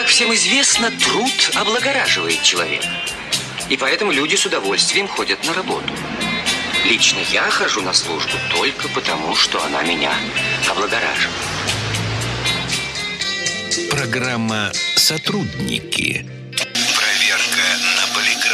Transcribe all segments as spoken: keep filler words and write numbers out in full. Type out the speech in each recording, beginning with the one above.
Как всем известно, труд облагораживает человека. И поэтому люди с удовольствием ходят на работу. Лично я хожу на службу только потому, что она меня облагораживает. Программа «Сотрудники». Проверка на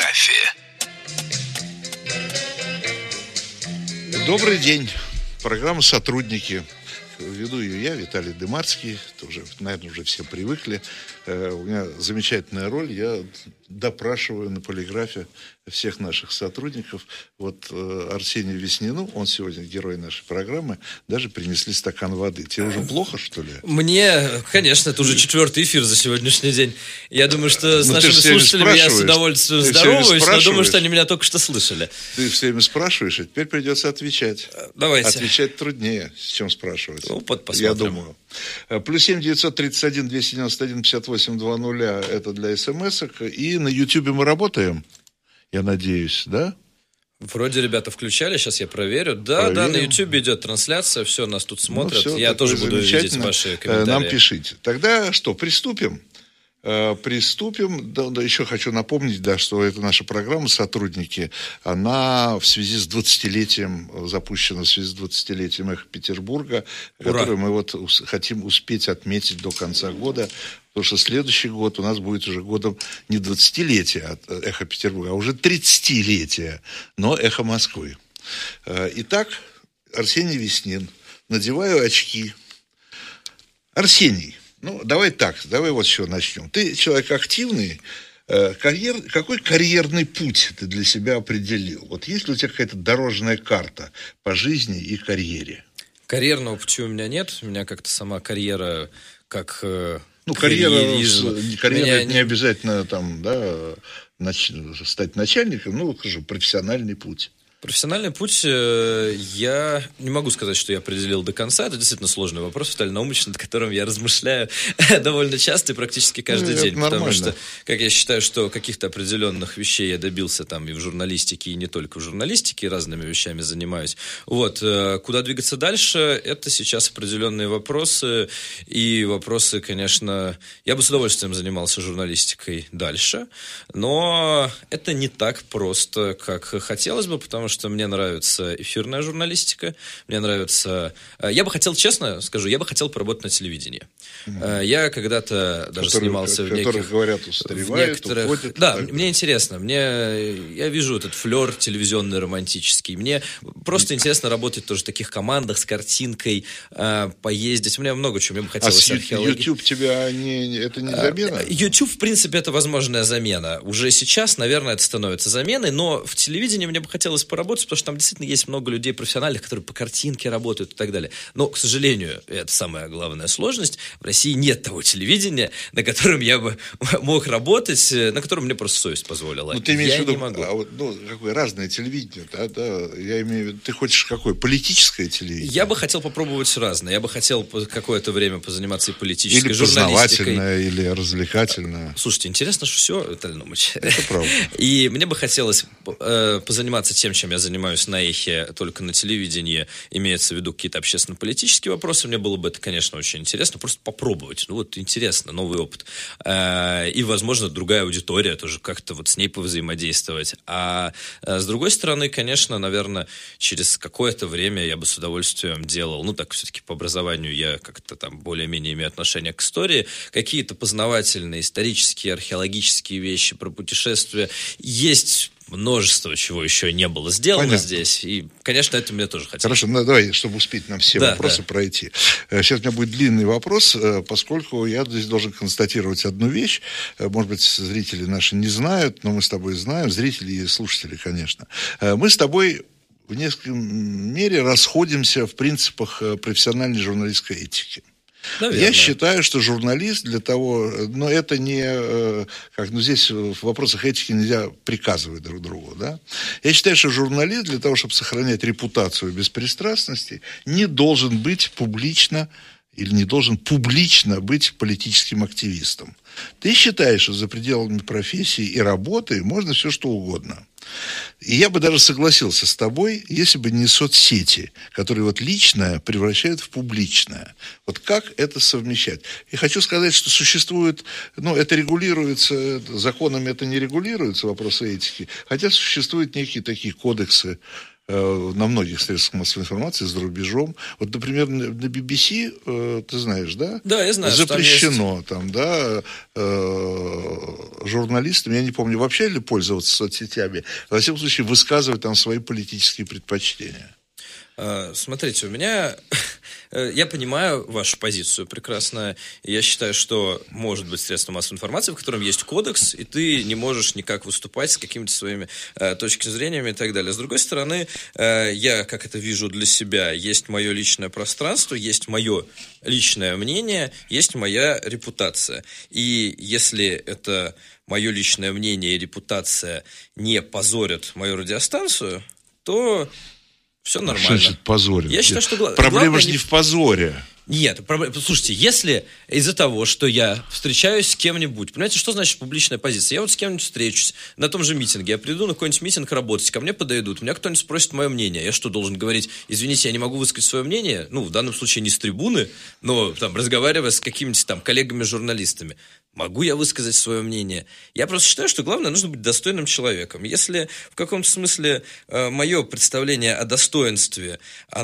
полиграфе. Добрый день. Программа «Сотрудники». Веду ее я, Виталий Дымарский. Тоже, наверное, уже все привыкли. Э, у меня замечательная роль. Я допрашиваю на полиграфе всех наших сотрудников. Вот э, Арсению Веснину, он сегодня герой нашей программы, даже принесли стакан воды. Тебе уже плохо, что ли? Мне, конечно, это уже четвертый эфир за сегодняшний день. Я думаю, что с ну, нашими слушателями я с удовольствием здороваюсь, но думаю, что они меня только что слышали. Ты все время спрашиваешь, а теперь придется отвечать. Давайте. Отвечать труднее, чем спрашивать. Ну, вот посмотрим. Я думаю. Плюс семь девятьсот тридцать один двести девяносто один пятьдесят восемь два нуля это для смс-ок. И на Ютьюбе мы работаем, я надеюсь, да? Вроде ребята включали, сейчас я проверю. Да, Проверим. Да, на Ютьюбе идет трансляция, все, нас тут смотрят. Ну, все, я тоже буду видеть ваши комментарии. Нам пишите. Тогда что, приступим? Приступим. Да, да, еще хочу напомнить, да, что это наша программа «Сотрудники». Она в связи с двадцатилетием, запущена в связи с двадцатилетием «Эхо Петербурга», Ура. которую мы вот хотим успеть отметить до конца года. Потому что следующий год у нас будет уже годом не двадцатилетия от «Эхо Петербурга», а уже тридцатилетия, но «Эхо Москвы». Итак, Арсений Веснин. Надеваю очки. Арсений. Ну, давай так, давай вот еще начнем. Ты человек активный. Карьер, какой карьерный путь ты для себя определил? Вот есть ли у тебя какая-то дорожная карта по жизни и карьере? Карьерного пути у меня нет. У меня как-то сама карьера как... Ну, карьера, карьера не... не обязательно там, да, нач... стать начальником, ну, скажем, профессиональный путь. Профессиональный путь, я не могу сказать, что я определил до конца. Это действительно сложный вопрос, Виталий Наумович, над которым я размышляю довольно часто и практически каждый ну, день. Потому нормально. Что, как я считаю, что каких-то определенных вещей я добился там и в журналистике, и не только в журналистике, и разными вещами занимаюсь. Вот. Куда двигаться дальше, это сейчас определенные вопросы. И вопросы, конечно, я бы с удовольствием занимался журналистикой дальше, но это не так просто, как хотелось бы, потому что что мне нравится эфирная журналистика, мне нравится... Я бы хотел, честно скажу, я бы хотел поработать на телевидении. Mm-hmm. Я когда-то даже которые, снимался в неких... Которые, говорят, устаревают, некоторых... уходят. Да, мне интересно. Мне... Я вижу этот флер телевизионный, романтический. Мне просто интересно работать тоже в таких командах с картинкой, поездить. У меня много чего. Мне бы хотелось а археологии. YouTube тебя не... это не замена? YouTube, в принципе, это возможная замена. Уже сейчас, наверное, это становится заменой, но в телевидении мне бы хотелось поработать, потому что там действительно есть много людей профессиональных, которые по картинке работают и так далее. Но, к сожалению, это самая главная сложность. В России нет того телевидения, на котором я бы мог работать, на котором мне просто совесть позволила. Ну, ты имеешь я в виду, не могу. А вот, ну, какое разное телевидение, да, да, я имею в виду, ты хочешь какое? Политическое телевидение? Я бы хотел попробовать разное. Я бы хотел какое-то время позаниматься и политической или журналистикой. Или познавательное, или развлекательное. Слушайте, интересно же все, Виталий Наумович. Это правда. И мне бы хотелось э, позаниматься тем, чем я занимаюсь на «Эхе», только на телевидении, имеется в виду какие-то общественно-политические вопросы. Мне было бы это, конечно, очень интересно. Просто попробовать. Ну, вот интересно, новый опыт. И, возможно, другая аудитория тоже как-то вот с ней повзаимодействовать. А с другой стороны, конечно, наверное, через какое-то время я бы с удовольствием делал, ну, так все-таки по образованию я как-то там более-менее имею отношение к истории, какие-то познавательные, исторические, археологические вещи про путешествия. Есть множество чего еще не было сделано. Понятно. Здесь. И, конечно, это мне тоже хотелось. Хорошо, ну, давай, чтобы успеть нам все да, вопросы да. пройти. Сейчас у меня будет длинный вопрос, поскольку я здесь должен констатировать одну вещь. Может быть, зрители наши не знают, но мы с тобой знаем. Зрители и слушатели, конечно. Мы с тобой в некотором мере расходимся в принципах профессиональной журналистской этики. Наверное. Я считаю, что журналист для того, но это не, как, ну здесь в вопросах этики нельзя приказывать друг другу, да. Я считаю, что журналист для того, чтобы сохранять репутацию беспристрастности, не должен быть публично или не должен публично быть политическим активистом. Ты считаешь, что за пределами профессии и работы можно все что угодно? И я бы даже согласился с тобой, если бы не соцсети, которые вот личное превращают в публичное. Вот как это совмещать? И хочу сказать, что существует, ну, это регулируется, законами это не регулируется, вопросы этики, хотя существуют некие такие кодексы на многих средствах массовой информации за рубежом. Вот, например, на би би си, ты знаешь, да? Да, я знаю. Запрещено там, есть... да, журналистам, я не помню, вообще ли пользоваться соцсетями, во всяком случае, высказывать там свои политические предпочтения. Смотрите, у меня... Я понимаю вашу позицию прекрасно. Я считаю, что может быть средство массовой информации, в котором есть кодекс, и ты не можешь никак выступать с какими-то своими э, точками зрения и так далее. С другой стороны, э, я, как это вижу для себя, есть мое личное пространство, есть мое личное мнение, есть моя репутация. И если это мое личное мнение и репутация не позорят мою радиостанцию, то... Все нормально. Что значит позорит? Я считаю, что гла- проблема же не в позоре. Нет, проблема... слушайте, если из-за того, что я встречаюсь с кем-нибудь, понимаете, что значит публичная позиция? Я вот с кем-нибудь встречусь на том же митинге, я приду на какой-нибудь митинг работать, ко мне подойдут, меня кто-нибудь спросит мое мнение, я что, должен говорить, извините, я не могу высказать свое мнение? Ну, в данном случае не с трибуны, но там, разговаривая с какими-то там коллегами-журналистами. Могу я высказать свое мнение? Я просто считаю, что главное, нужно быть достойным человеком. Если в каком-то смысле э, мое представление о достоинстве,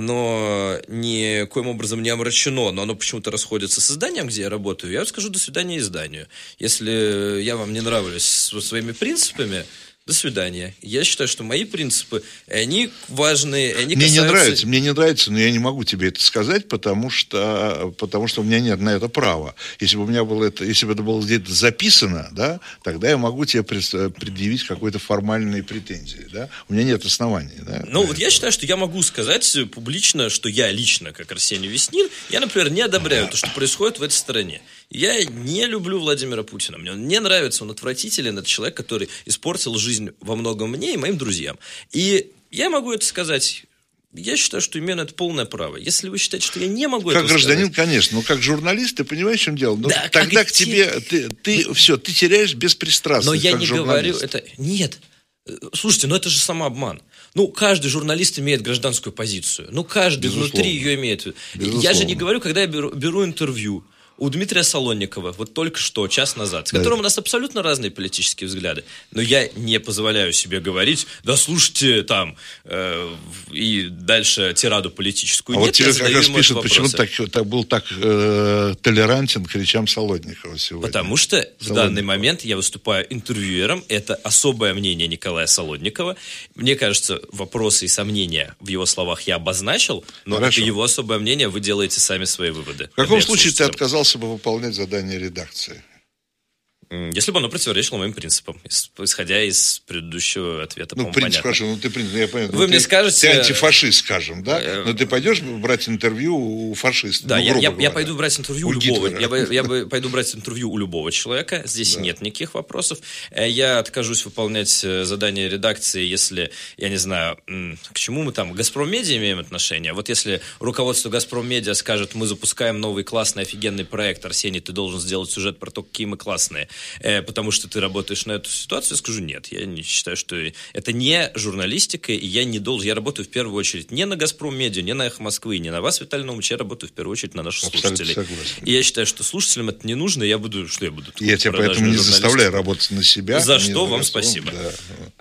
оно никоим образом не омрачено, но оно почему-то расходится с изданием, где я работаю, я скажу «до свидания» изданию. Если я вам не нравлюсь со своими принципами, до свидания. Я считаю, что мои принципы, они важные, они мне касаются... не нравится, мне не нравится, но я не могу тебе это сказать, потому что, потому что у меня нет на это права. Если бы у меня было это, если бы это было где-то записано, да, тогда я могу тебе предъявить какой-то формальные претензии, да. У меня нет оснований, да. Ну, вот я считаю, что я могу сказать публично, что я лично, как Арсений Веснин, я, например, не одобряю то, что происходит в этой стране. Я не люблю Владимира Путина. Мне он не нравится, он отвратителен. Это человек, который испортил жизнь во многом мне и моим друзьям. И я могу это сказать. Я считаю, что имею на это полное право. Если вы считаете, что я не могу как это сказать... Как гражданин, конечно, но как журналист, ты понимаешь, в чем дело? Но да, тогда к тебе, ты, ты, все, ты теряешь беспристрастность. Но я как не журналист. говорю это... Нет. Слушайте, ну это же самообман. Ну, каждый журналист имеет гражданскую позицию. Ну, каждый Безусловно. внутри ее имеет. Безусловно. Я же не говорю, когда я беру, беру интервью у Дмитрия Солонникова, вот только что, час назад, с которым да. у нас абсолютно разные политические взгляды. Но я не позволяю себе говорить, да слушайте, там, э, и дальше тираду политическую. А Нет, вот тебе как раз пишут, почему так, так, был так э, толерантен к речам Солонникова сегодня. Потому что Солонникова. В данный момент я выступаю интервьюером, это особое мнение Николая Солонникова. Мне кажется, вопросы и сомнения в его словах я обозначил, но Хорошо. это его особое мнение, вы делаете сами свои выводы. В каком случае ты отказался бы выполнять задание редакции? Если бы оно противоречило моим принципам, исходя из предыдущего ответа, ну, принцип, хорошо, ну, ты, ну, я понимаю, Вы ну, мне ты, скажете... Ты антифашист, скажем, да? Но ты пойдешь брать интервью у фашиста? Да, ну, я, я, я пойду брать интервью у, у любого. Я, бы, я бы пойду брать интервью у любого человека. Здесь да. нет никаких вопросов. Я откажусь выполнять задание редакции, если, я не знаю, к чему мы там, Газпром Медиа имеем отношение. Вот если руководство Газпром Медиа скажет, мы запускаем новый классный, офигенный проект, Арсений, ты должен сделать сюжет про то, какие мы классные, потому что что ты работаешь на эту ситуацию, я скажу нет. Я не считаю, что это не журналистика, и я не должен. Я работаю в первую очередь не на «Газпром Медиа», не на «Эхо Москвы», не на вас, Виталий Наумович, я работаю в первую очередь на наших Абсолютно слушателей. Согласен. И я считаю, что слушателям это не нужно, и я буду, что я буду? Я тебя поэтому не заставляю работать на себя. За что вам спасибо. Да.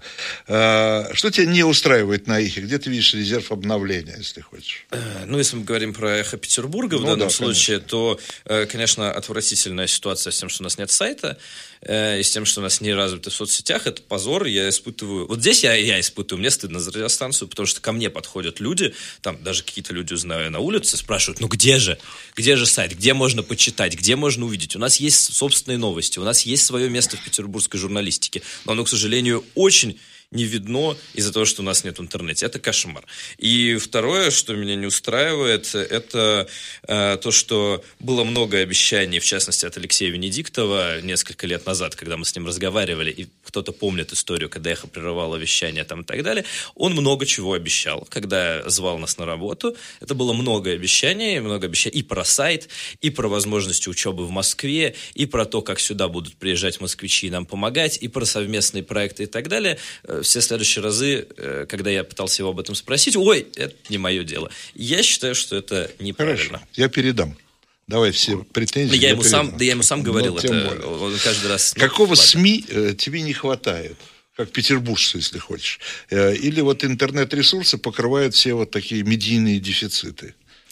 А, что тебя не устраивает на «Эхе»? Где ты видишь резерв обновления, если хочешь? Ну, если мы говорим про «Эхо Петербурга» в ну, данном да, случае, конечно. то, конечно, отвратительная ситуация с тем, что у нас нет сайта, и с тем, что у нас не развиты в соцсетях, это позор, я испытываю... Вот здесь я, я испытываю, мне стыдно за радиостанцию, потому что ко мне подходят люди, там даже какие-то люди узнаю на улице, спрашивают, ну где же? Где же сайт? Где можно почитать? Где можно увидеть? У нас есть собственные новости, у нас есть свое место в петербургской журналистике, но оно, к сожалению, очень... не видно из-за того, что у нас нет в интернете. Это кошмар. И второе, что меня не устраивает, это э, то, что было много обещаний, в частности, от Алексея Венедиктова несколько лет назад, когда мы с ним разговаривали, и кто-то помнит историю, когда «Эхо» прерывало вещание там и так далее. Он много чего обещал, когда звал нас на работу. Это было много обещаний, много обещаний и про сайт, и про возможности учебы в Москве, и про то, как сюда будут приезжать москвичи и нам помогать, и про совместные проекты и так далее. все следующие разы, когда я пытался его об этом спросить, ой, это не мое дело. Я считаю, что это неправильно. Хорошо, я передам. Давай все претензии. Я ему сам, да я ему сам говорил ну, это. Он каждый раз... Какого ну, СМИ э, тебе не хватает? Как петербуржцы, если хочешь. Э, или вот интернет-ресурсы покрывают все вот такие медийные дефициты?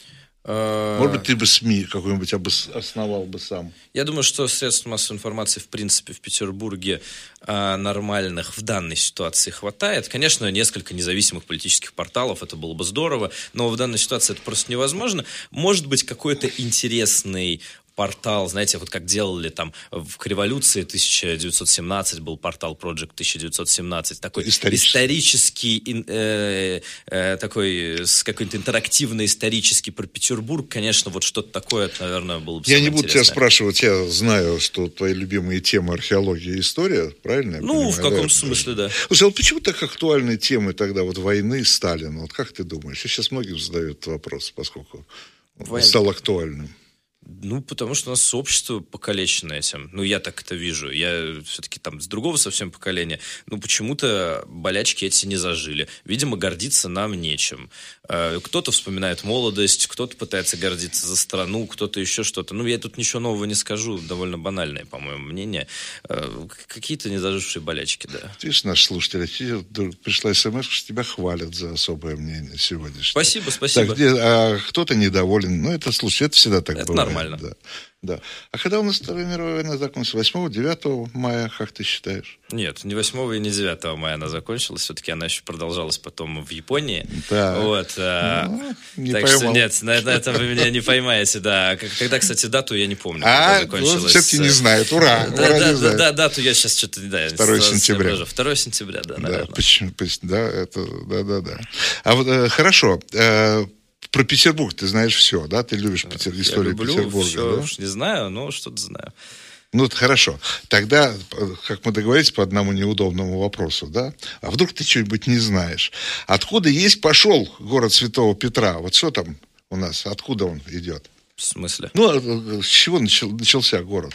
Может быть, ты бы СМИ какой-нибудь основал бы сам? Я думаю, что средств массовой информации, в принципе, в Петербурге а, нормальных в данной ситуации хватает. Конечно, несколько независимых политических порталов, это было бы здорово, но в данной ситуации это просто невозможно. Может быть, какой-то интересный портал, знаете, вот как делали там в революции тысяча девятьсот семнадцать был портал Project тысяча девятьсот семнадцать, такой исторический, исторический э, э, такой с какой-то интерактивный исторический про Петербург, конечно, вот что-то такое, это, наверное, было бы Я не буду интересное. Тебя спрашивать, я знаю, что твои любимые темы археология и история, правильно? Ну, понимаю, в каком да, смысле, да. Слушай, а вот почему так актуальные темы тогда вот войны, Сталина, вот как ты думаешь? И сейчас многим задают этот вопрос, поскольку он стал актуальным. Ну, потому что у нас общество покалечено этим. Ну, я так это вижу. Я все-таки там с другого совсем поколения. Ну, почему-то болячки эти не зажили. Видимо, гордиться нам нечем. Кто-то вспоминает молодость, кто-то пытается гордиться за страну, кто-то еще что-то. Ну, я тут ничего нового не скажу. Довольно банальное, по-моему, мнение. Какие-то незажившие болячки, да. Ты видишь, наш слушатель, пришла смс, что тебя хвалят за особое мнение сегодняшнее. Спасибо, спасибо. Так, где, а кто-то недоволен. Ну, это, слушай, это всегда так это бывает. Нормально. Да, да. А когда у нас Вторая мировая война закончилась? восьмого-девятого мая, как ты считаешь? Нет, не восьмого и не девятого мая она закончилась. Все-таки она еще продолжалась потом в Японии. Да. Вот, а, ну, не так поймал. что нет, на, на этом вы меня не поймаете, да. Когда, кстати, дату я не помню, а, когда закончилась. Ну, все-таки не знает. Ура! Да, ура да, не да, знает. да, дату я сейчас что-то не знаю. второго сентября. второго сентября, да, наверное. Да, почему? Да, это, да, да, да. А вот э, хорошо. Э, Про Петербург ты знаешь все, да? Ты любишь Петер... историю люблю, Петербурга, все, да? Уж не знаю, но что-то знаю. Ну, это хорошо. Тогда, как мы договорились по одному неудобному вопросу, да? А вдруг ты что-нибудь не знаешь? Откуда есть пошел город Святого Петра? Вот что там у нас? Откуда он идет? В смысле? Ну, с чего начал, начался город?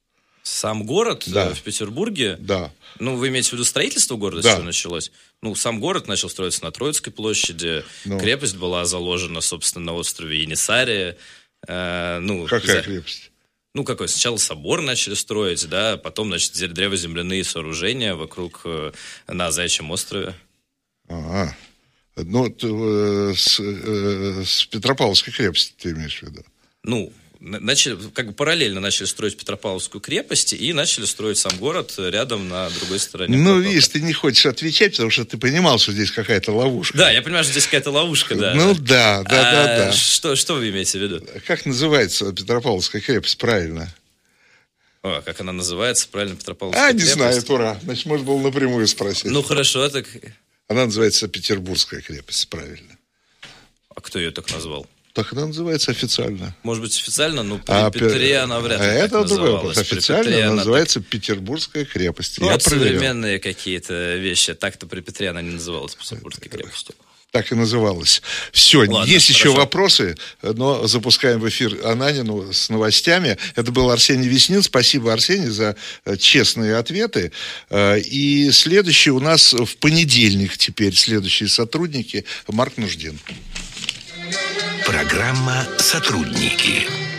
Сам город да. в Петербурге? Да. Ну, вы имеете в виду строительство города, да. с чего началось? Ну, сам город начал строиться на Троицкой площади. Ну. Крепость была заложена, собственно, на острове Енисария. Э, ну, Какая за... крепость? Ну, какой? Сначала собор начали строить, да, потом, значит, древоземляные сооружения вокруг, э, на Заячьем острове. Ага. Ну, ты, э, с, э, с Петропавловской крепости ты имеешь в виду? Ну, начали, как бы параллельно начали строить Петропавловскую крепость и начали строить сам город рядом на другой стороне. Ну, видишь, ты не хочешь отвечать, потому что ты понимал, что здесь какая-то ловушка. Да, я понимаю, что здесь какая-то ловушка, да. Ну, да, да, а да, да. Что, что вы имеете в виду? Как называется Петропавловская крепость правильно? О, как она называется, правильно, Петропавловская а, крепость? А, не знаю, ура. Значит, можно было напрямую спросить. Ну, хорошо, так... Она называется Петербургская крепость, правильно. А кто ее так назвал? Так она называется официально. Может быть, официально, но при а, Петре она вряд ли а так это другой вопрос. При официально Петре она называется так... Петербургская крепость. Ну, Я вот проверил. современные какие-то вещи. Так-то при Петре она не называлась Петербургской крепостью. Так и называлась. Все, Ладно, есть хорошо. еще вопросы, но запускаем в эфир Ананину с новостями. Это был Арсений Веснин. Спасибо, Арсений, за честные ответы. И следующий у нас в понедельник теперь следующие сотрудники Марк Нуждин. Программа «Сотрудники».